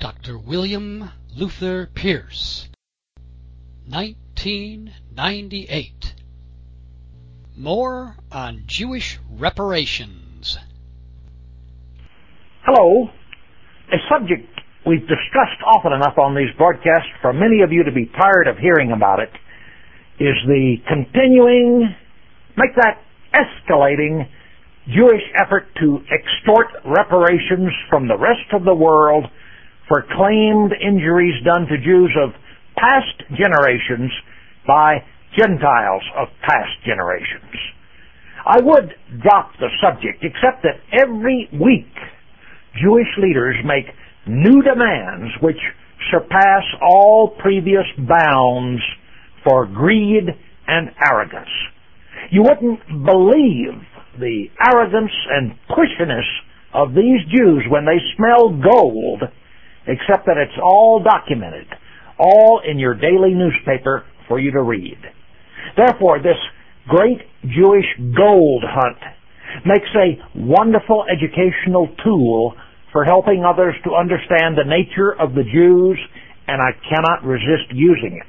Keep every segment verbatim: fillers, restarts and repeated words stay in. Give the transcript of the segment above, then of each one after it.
Doctor William Luther Pierce, nineteen ninety-eight. More on Jewish reparations. Hello. A subject we've discussed often enough on these broadcasts for many of you to be tired of hearing about it is the continuing, make that escalating, Jewish effort to extort reparations from the rest of the world for claimed injuries done to Jews of past generations by Gentiles of past generations. I would drop the subject, except that every week Jewish leaders make new demands which surpass all previous bounds for greed and arrogance. You wouldn't believe the arrogance and pushiness of these Jews when they smell gold, except that it's all documented, all in your daily newspaper for you to read. Therefore, this great Jewish gold hunt makes a wonderful educational tool for helping others to understand the nature of the Jews, and I cannot resist using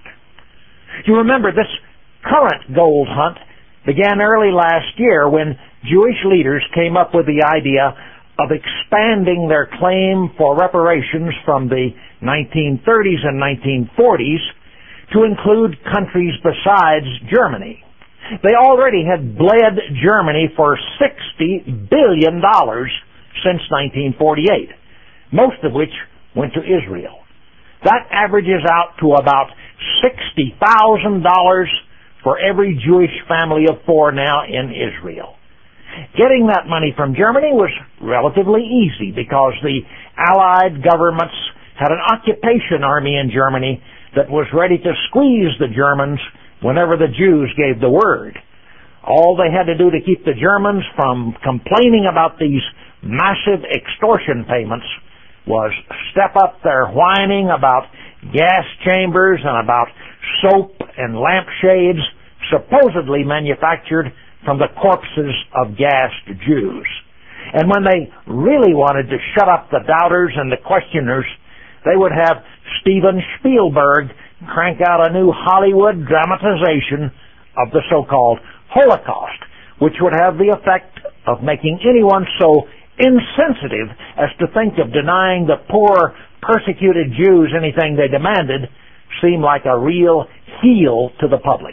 it. You remember, this current gold hunt began early last year when Jewish leaders came up with the idea of expanding their claim for reparations from the nineteen thirties and nineteen forties to include countries besides Germany. They already had bled Germany for sixty billion dollars since nineteen forty-eight, most of which went to Israel. That averages out to about sixty thousand dollars for every Jewish family of four now in Israel. Getting that money from Germany was relatively easy because the Allied governments had an occupation army in Germany that was ready to squeeze the Germans whenever the Jews gave the word. All they had to do to keep the Germans from complaining about these massive extortion payments was step up their whining about gas chambers and about soap and lampshades supposedly manufactured from the corpses of gassed Jews. And when they really wanted to shut up the doubters and the questioners, they would have Steven Spielberg crank out a new Hollywood dramatization of the so-called Holocaust, which would have the effect of making anyone so insensitive as to think of denying the poor, persecuted Jews anything they demanded seem like a real heel to the public.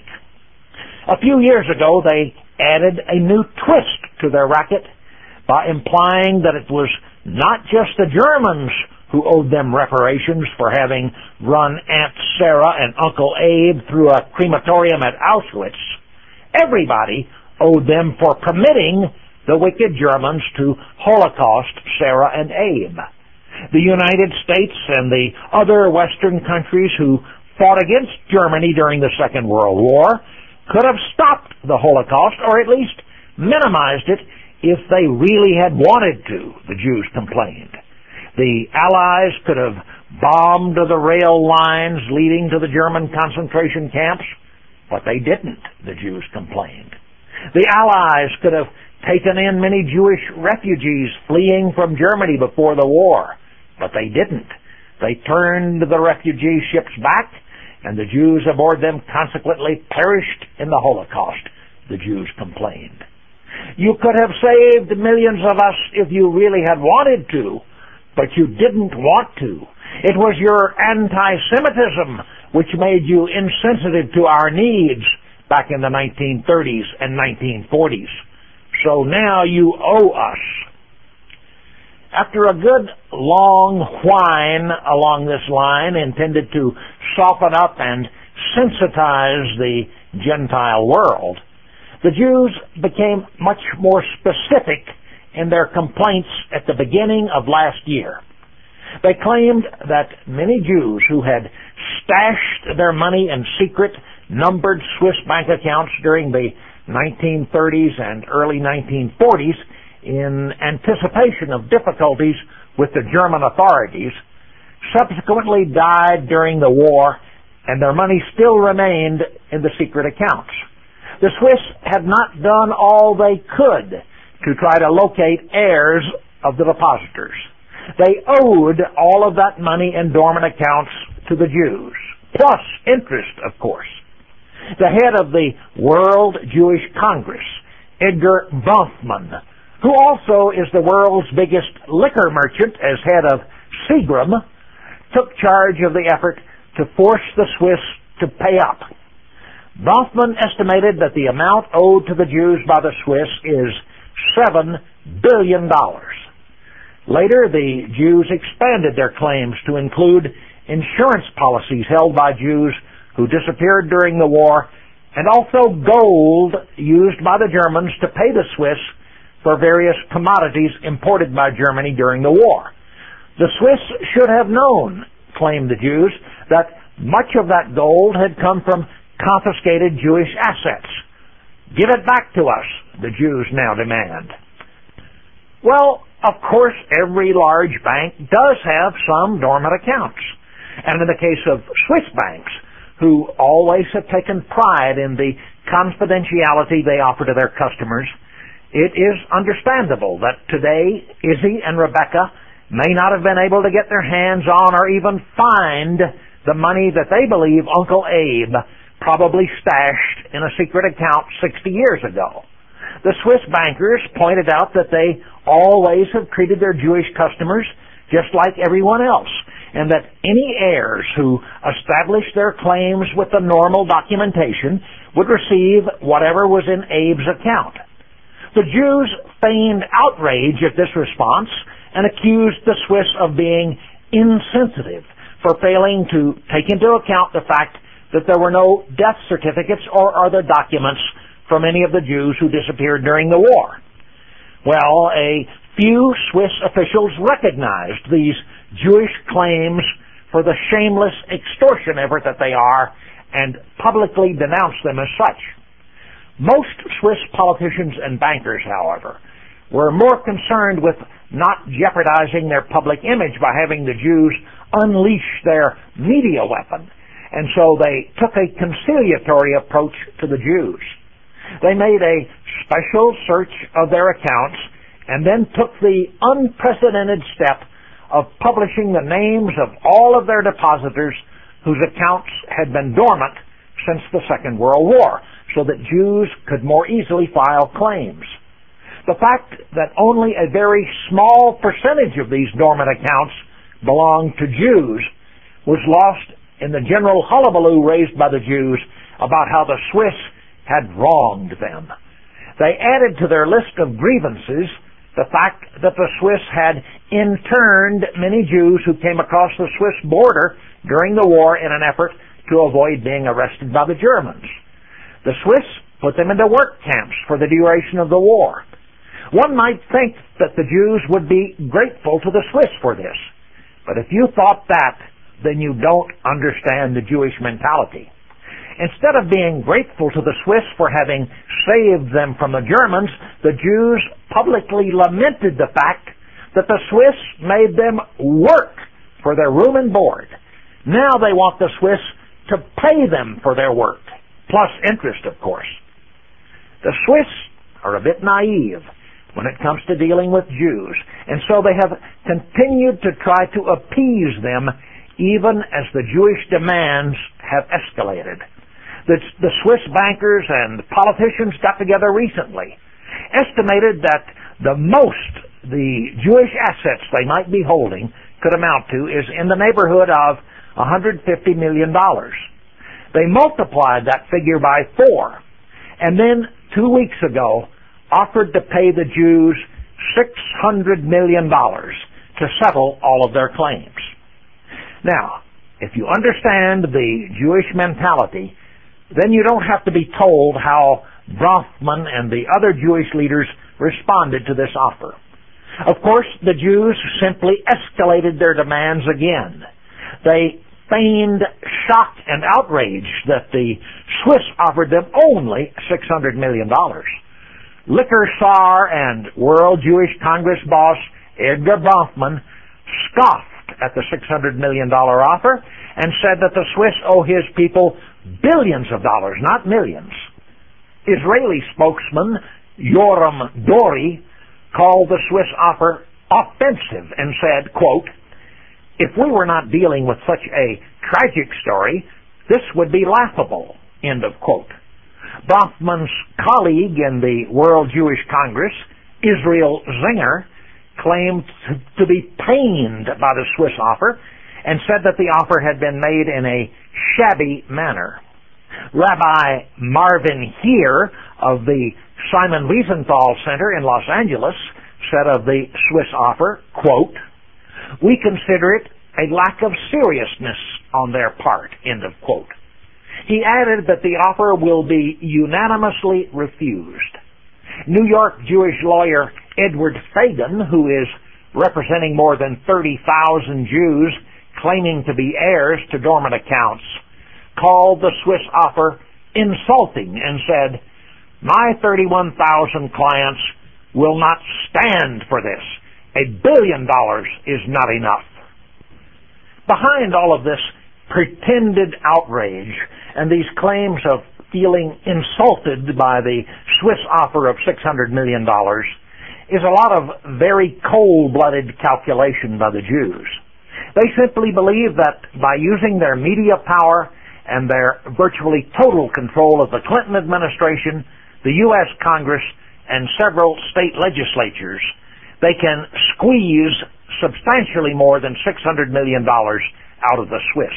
A few years ago, they added a new twist to their racket by implying that it was not just the Germans who owed them reparations for having run Aunt Sarah and Uncle Abe through a crematorium at Auschwitz. Everybody owed them for permitting the wicked Germans to Holocaust Sarah and Abe. The United States and the other Western countries who fought against Germany during the Second World War could have stopped the Holocaust, or at least minimized it, if they really had wanted to, the Jews complained. The Allies could have bombed the rail lines leading to the German concentration camps, but they didn't, the Jews complained. The Allies could have taken in many Jewish refugees fleeing from Germany before the war, but they didn't. They turned the refugee ships back, and the Jews aboard them consequently perished in the Holocaust, the Jews complained. You could have saved millions of us if you really had wanted to, but you didn't want to. It was your anti-Semitism which made you insensitive to our needs back in the nineteen thirties and nineteen forties. So now you owe us. After a good long whine along this line intended to soften up and sensitize the Gentile world, the Jews became much more specific in their complaints at the beginning of last year. They claimed that many Jews who had stashed their money in secret, numbered Swiss bank accounts during the nineteen thirties and early nineteen forties in anticipation of difficulties with the German authorities, subsequently died during the war, and their money still remained in the secret accounts. The Swiss had not done all they could to try to locate heirs of the depositors. They owed all of that money in dormant accounts to the Jews, plus interest, of course. The head of the World Jewish Congress, Edgar Bronfman, who also is the world's biggest liquor merchant as head of Seagram, took charge of the effort to force the Swiss to pay up. Bronfman estimated that the amount owed to the Jews by the Swiss is seven billion dollars. Later, the Jews expanded their claims to include insurance policies held by Jews who disappeared during the war, and also gold used by the Germans to pay the Swiss for various commodities imported by Germany during the war. The Swiss should have known, claimed the Jews, that much of that gold had come from confiscated Jewish assets. Give it back to us, the Jews now demand. Well, of course, every large bank does have some dormant accounts. And in the case of Swiss banks, who always have taken pride in the confidentiality they offer to their customers, it is understandable that today Izzy and Rebecca may not have been able to get their hands on or even find the money that they believe Uncle Abe probably stashed in a secret account sixty years ago. The Swiss bankers pointed out that they always have treated their Jewish customers just like everyone else, and that any heirs who established their claims with the normal documentation would receive whatever was in Abe's account. The Jews feigned outrage at this response and accused the Swiss of being insensitive for failing to take into account the fact that there were no death certificates or other documents from any of the Jews who disappeared during the war. Well, a few Swiss officials recognized these Jewish claims for the shameless extortion effort that they are and publicly denounced them as such. Most Swiss politicians and bankers, however, were more concerned with not jeopardizing their public image by having the Jews unleash their media weapon, and so they took a conciliatory approach to the Jews. They made a special search of their accounts and then took the unprecedented step of publishing the names of all of their depositors whose accounts had been dormant since the Second World War, so that Jews could more easily file claims. The fact that only a very small percentage of these dormant accounts belonged to Jews was lost in the general hullabaloo raised by the Jews about how the Swiss had wronged them. They added to their list of grievances the fact that the Swiss had interned many Jews who came across the Swiss border during the war in an effort to avoid being arrested by the Germans. The Swiss put them into work camps for the duration of the war. One might think that the Jews would be grateful to the Swiss for this. But if you thought that, then you don't understand the Jewish mentality. Instead of being grateful to the Swiss for having saved them from the Germans, the Jews publicly lamented the fact that the Swiss made them work for their room and board. Now they want the Swiss to pay them for their work, plus interest, of course. The Swiss are a bit naive when it comes to dealing with Jews, and so they have continued to try to appease them even as the Jewish demands have escalated. The, the Swiss bankers and politicians got together recently, estimated that the most the Jewish assets they might be holding could amount to is in the neighborhood of one hundred fifty million dollars. They multiplied that figure by four, and then two weeks ago offered to pay the Jews six hundred million dollars to settle all of their claims. Now, if you understand the Jewish mentality, then you don't have to be told how Bronfman and the other Jewish leaders responded to this offer. Of course, the Jews simply escalated their demands again. They feigned shock and outrage that the Swiss offered them only six hundred million dollars. Liquor czar and World Jewish Congress boss Edgar Bronfman scoffed at the six hundred million dollars offer and said that the Swiss owe his people billions of dollars, not millions. Israeli spokesman Yoram Dori called the Swiss offer offensive and said, quote, "If we were not dealing with such a tragic story, this would be laughable," end of quote. Bronfman's colleague in the World Jewish Congress, Israel Zinger, claimed to be pained by the Swiss offer and said that the offer had been made in a shabby manner. Rabbi Marvin Heer of the Simon Wiesenthal Center in Los Angeles said of the Swiss offer, quote, "We consider it a lack of seriousness on their part," end of quote. He added that the offer will be unanimously refused. New York Jewish lawyer Edward Fagan, who is representing more than thirty thousand Jews claiming to be heirs to dormant accounts, called the Swiss offer insulting and said, "My thirty-one thousand clients will not stand for this. A billion dollars is not enough." Behind all of this pretended outrage and these claims of feeling insulted by the Swiss offer of six hundred million dollars is a lot of very cold-blooded calculation by the Jews. They simply believe that by using their media power and their virtually total control of the Clinton administration, the U S Congress, and several state legislatures, they can squeeze substantially more than six hundred million dollars out of the Swiss.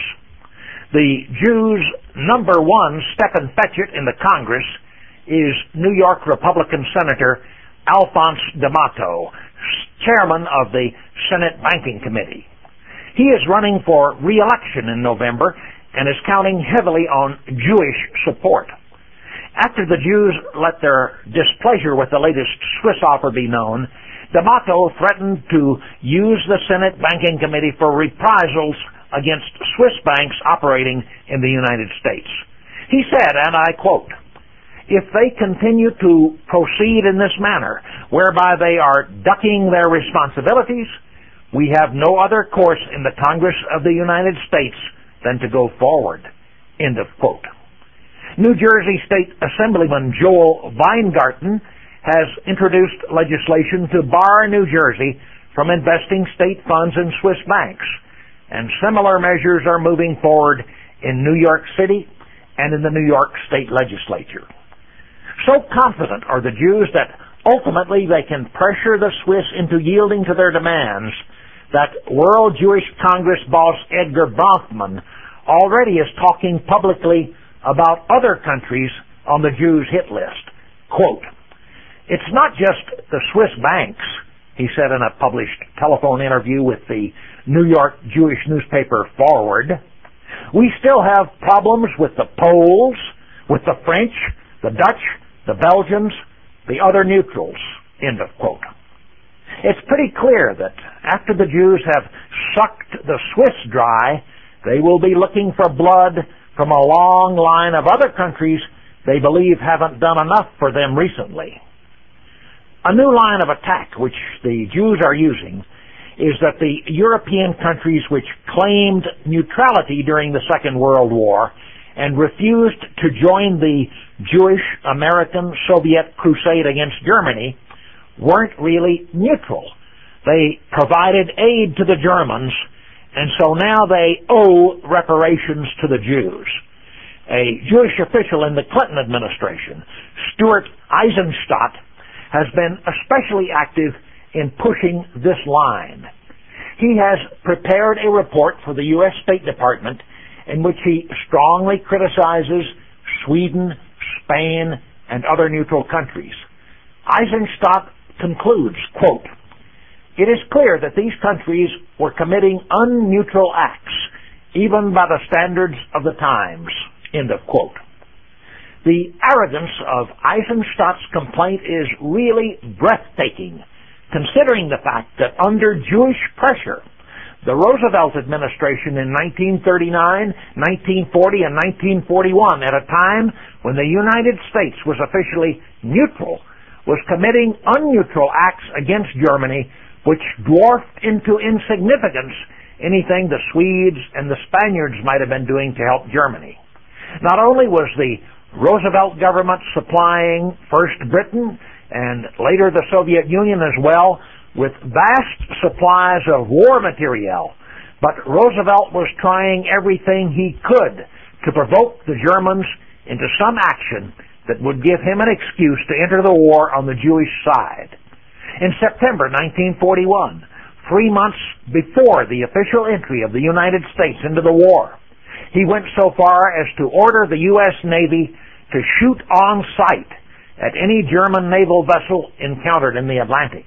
The Jews' number one Steppenfetchit in the Congress is New York Republican Senator Alphonse D'Amato, chairman of the Senate Banking Committee. He is running for re-election in November and is counting heavily on Jewish support. After the Jews let their displeasure with the latest Swiss offer be known, D'Amato threatened to use the Senate Banking Committee for reprisals against Swiss banks operating in the United States. He said, and I quote, "If they continue to proceed in this manner, whereby they are ducking their responsibilities, we have no other course in the Congress of the United States than to go forward." End of quote. New Jersey State Assemblyman Joel Weingarten has introduced legislation to bar New Jersey from investing state funds in Swiss banks, and similar measures are moving forward in New York City and in the New York State Legislature. So confident are the Jews that ultimately they can pressure the Swiss into yielding to their demands that World Jewish Congress boss Edgar Bronfman already is talking publicly about other countries on the Jews' hit list. Quote, "It's not just the Swiss banks," he said in a published telephone interview with the New York Jewish newspaper Forward. "We still have problems with the Poles, with the French, the Dutch, the Belgians, the other neutrals." End of quote. It's pretty clear that after the Jews have sucked the Swiss dry, they will be looking for blood from a long line of other countries they believe haven't done enough for them recently. A new line of attack which the Jews are using is that the European countries which claimed neutrality during the Second World War and refused to join the Jewish-American-Soviet crusade against Germany weren't really neutral. They provided aid to the Germans, and so now they owe reparations to the Jews. A Jewish official in the Clinton administration, Stuart Eisenstadt, has been especially active in pushing this line. He has prepared a report for the U S State Department in which he strongly criticizes Sweden, Spain, and other neutral countries. Eisenstadt concludes, quote, "It is clear that these countries were committing unneutral acts, even by the standards of the times." End of quote. The arrogance of Eisenstadt's complaint is really breathtaking, considering the fact that under Jewish pressure, the Roosevelt administration in nineteen thirty-nine, nineteen forty, and nineteen forty-one, at a time when the United States was officially neutral, was committing unneutral acts against Germany which dwarfed into insignificance anything the Swedes and the Spaniards might have been doing to help Germany. Not only was the Roosevelt government supplying first Britain and later the Soviet Union as well with vast supplies of war material, but Roosevelt was trying everything he could to provoke the Germans into some action that would give him an excuse to enter the war on the Jewish side. In September nineteen forty-one, three months before the official entry of the United States into the war, he went so far as to order the U S Navy to shoot on sight at any German naval vessel encountered in the Atlantic.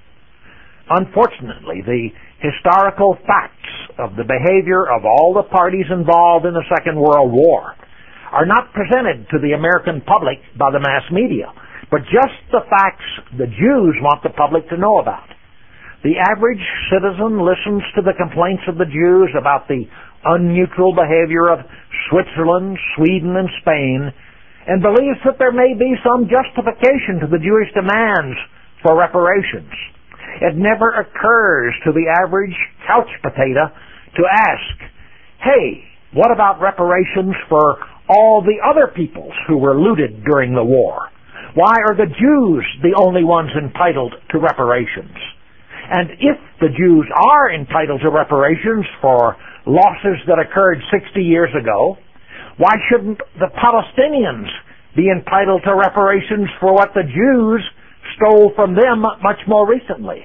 Unfortunately, the historical facts of the behavior of all the parties involved in the Second World War are not presented to the American public by the mass media, but just the facts the Jews want the public to know about. The average citizen listens to the complaints of the Jews about the unneutral behavior of Switzerland, Sweden, and Spain, and believes that there may be some justification to the Jewish demands for reparations. It never occurs to the average couch potato to ask, hey, what about reparations for all the other peoples who were looted during the war? Why are the Jews the only ones entitled to reparations? And if the Jews are entitled to reparations for losses that occurred sixty years ago, why shouldn't the Palestinians be entitled to reparations for what the Jews stole from them much more recently?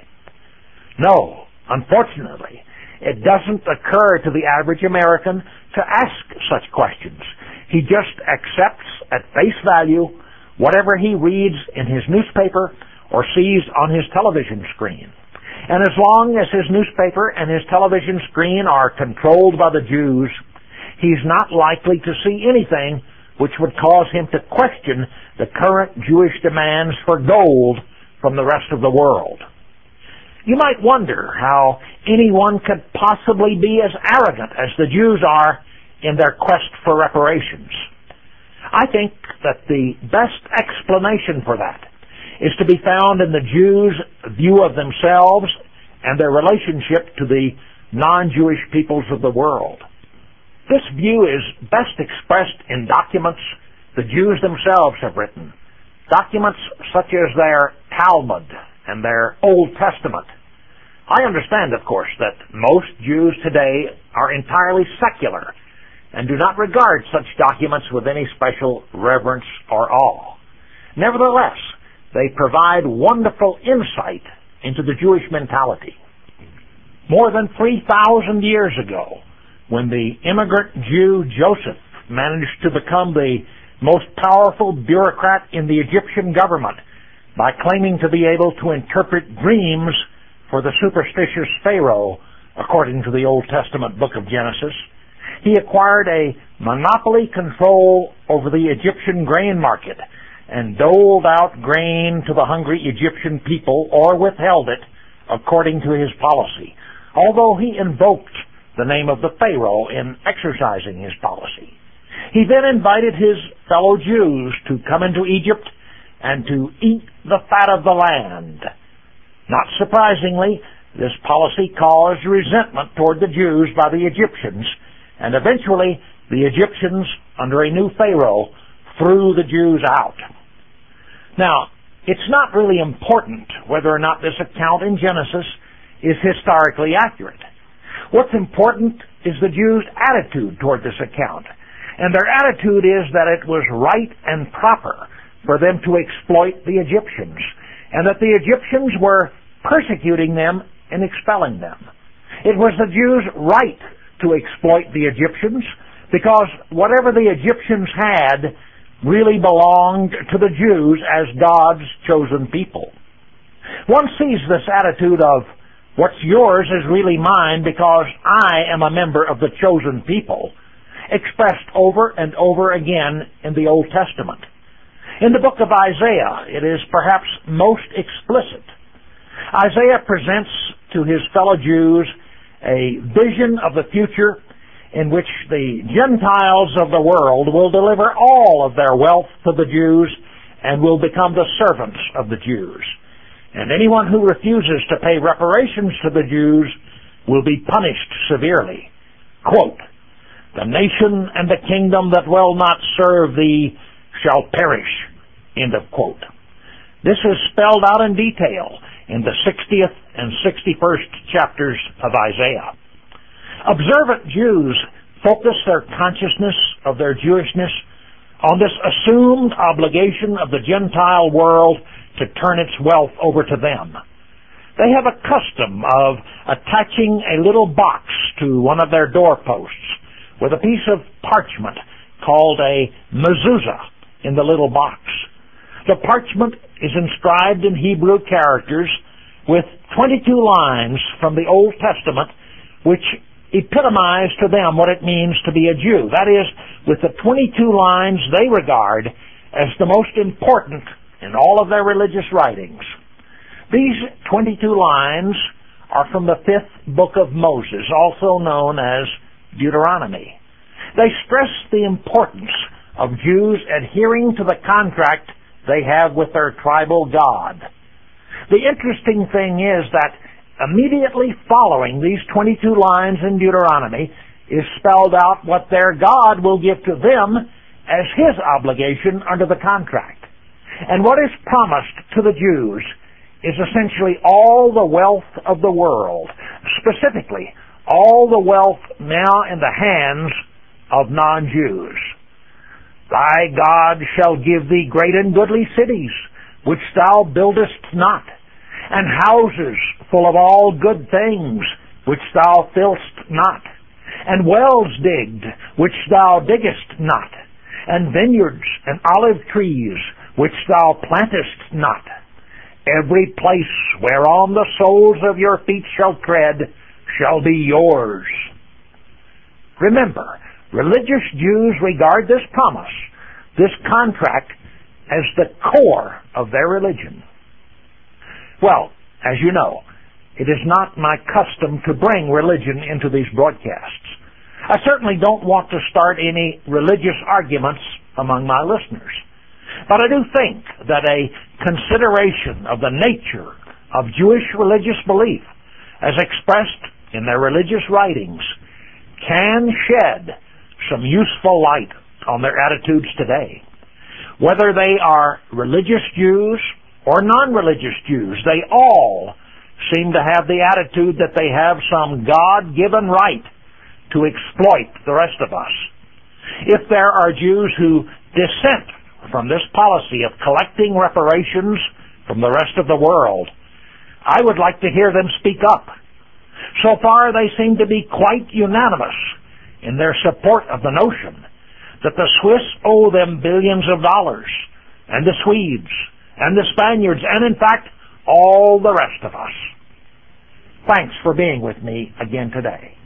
No, unfortunately, it doesn't occur to the average American to ask such questions. He just accepts at face value whatever he reads in his newspaper or sees on his television screen. And as long as his newspaper and his television screen are controlled by the Jews, he's not likely to see anything which would cause him to question the current Jewish demands for gold from the rest of the world. You might wonder how anyone could possibly be as arrogant as the Jews are in their quest for reparations. I think that the best explanation for that is to be found in the Jews' view of themselves and their relationship to the non-Jewish peoples of the world. This view is best expressed in documents the Jews themselves have written, documents such as their Talmud and their Old Testament. I understand, of course, that most Jews today are entirely secular and do not regard such documents with any special reverence or awe. Nevertheless, they provide wonderful insight into the Jewish mentality. More than three thousand years ago, when the immigrant Jew Joseph managed to become the most powerful bureaucrat in the Egyptian government by claiming to be able to interpret dreams for the superstitious Pharaoh, according to the Old Testament book of Genesis, he acquired a monopoly control over the Egyptian grain market and doled out grain to the hungry Egyptian people or withheld it according to his policy, although he invoked the name of the Pharaoh in exercising his policy. He then invited his fellow Jews to come into Egypt and to eat the fat of the land. Not surprisingly, this policy caused resentment toward the Jews by the Egyptians, and eventually the Egyptians, under a new Pharaoh, threw the Jews out. Now, it's not really important whether or not this account in Genesis is historically accurate. What's important is the Jews' attitude toward this account. And their attitude is that it was right and proper for them to exploit the Egyptians, and that the Egyptians were persecuting them and expelling them. It was the Jews' right to exploit the Egyptians, because whatever the Egyptians had really belonged to the Jews as God's chosen people. One sees this attitude of, what's yours is really mine because I am a member of the chosen people, expressed over and over again in the Old Testament. In the book of Isaiah, it is perhaps most explicit. Isaiah presents to his fellow Jews a vision of the future in which the Gentiles of the world will deliver all of their wealth to the Jews and will become the servants of the Jews. And anyone who refuses to pay reparations to the Jews will be punished severely. Quote, "The nation and the kingdom that will not serve thee shall perish." End of quote. This is spelled out in detail in the sixtieth and sixty-first chapters of Isaiah. Observant Jews focus their consciousness of their Jewishness on this assumed obligation of the Gentile world to turn its wealth over to them. They have a custom of attaching a little box to one of their doorposts with a piece of parchment called a mezuzah in the little box. The parchment is inscribed in Hebrew characters with twenty-two lines from the Old Testament which epitomize to them what it means to be a Jew. That is, with the twenty-two lines they regard as the most important in all of their religious writings. These twenty-two lines are from the fifth book of Moses, also known as Deuteronomy. They stress the importance of Jews adhering to the contract they have with their tribal God. The interesting thing is that immediately following these twenty-two lines in Deuteronomy is spelled out what their God will give to them as His obligation under the contract. And what is promised to the Jews is essentially all the wealth of the world, specifically all the wealth now in the hands of non-Jews. Thy God shall give thee great and goodly cities, which thou buildest not, and houses full of all good things, which thou fillst not, and wells digged, which thou diggest not, and vineyards and olive trees, which thou plantest not. Every place whereon the soles of your feet shall tread shall be yours. Remember, religious Jews regard this promise, this contract, as the core of their religion. Well, as you know, it is not my custom to bring religion into these broadcasts. I certainly don't want to start any religious arguments among my listeners. But I do think that a consideration of the nature of Jewish religious belief, as expressed in their religious writings, can shed some useful light on their attitudes today. Whether they are religious Jews or non-religious Jews, they all seem to have the attitude that they have some God-given right to exploit the rest of us. If there are Jews who dissent from this policy of collecting reparations from the rest of the world, I would like to hear them speak up. So far, they seem to be quite unanimous in their support of the notion that the Swiss owe them billions of dollars, and the Swedes, and the Spaniards, and in fact, all the rest of us. Thanks for being with me again today.